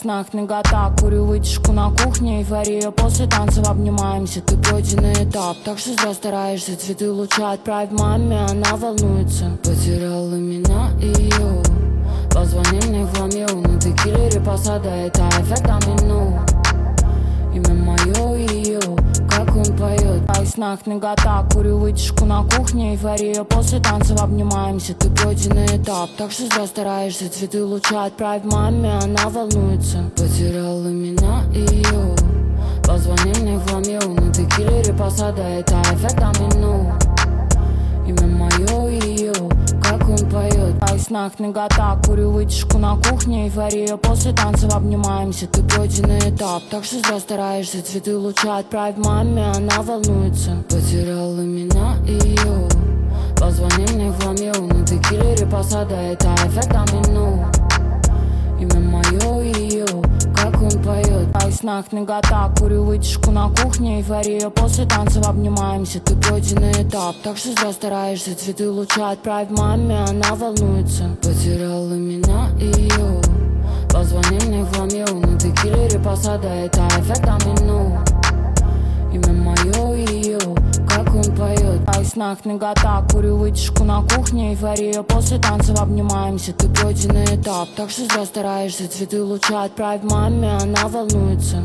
снах нагота, курю вытяжку на кухне, эйфория после танцев, обнимаемся, ты пройденный этап. Так что зря стараешься, цветы луча отправь маме, она волнуется. Потеряла меня и ее, позвони мне в ламью, на текилере посада, это эффект домино. Имя мое и ее, как он поет. А в снах нагота, курю вытяжку на кухне, эйфория после танцев, обнимаемся, ты пройденный этап. Так что зря стараешься, цветы луча отправь маме, она волнуется. Потеряла меня и ее, позвони мне в ламью, на текилере посада, это эффект домино. Имя мое и ее, как он поет. А в снах нагота, курю вытяжку на кухне, эйфория после танцев, обнимаемся, ты пройденный этап. Так что зря стараешься, цветы луча отправь маме, она волнуется. Потеряла меня и ее, позвони мне в ламью, на текилере посада, это эффект домино. Имя мое и ее, как он поет. А в снах нагота, курю вытяжку на кухне, эйфория после танцев, обнимаемся, ты пройденный этап. Так что зря стараешься, цветы луча отправь маме, она волнуется. Потеряла меня и ее, позвони мне в ламью, на текилере посада, это эффект домино. Имя мое и ее, как он поет. А в снах нагота, курю вытяжку на кухне, эйфория после танцев, обнимаемся, ты пройденный этап. Так что зря стараешься, цветы луча отправь маме, она волнуется.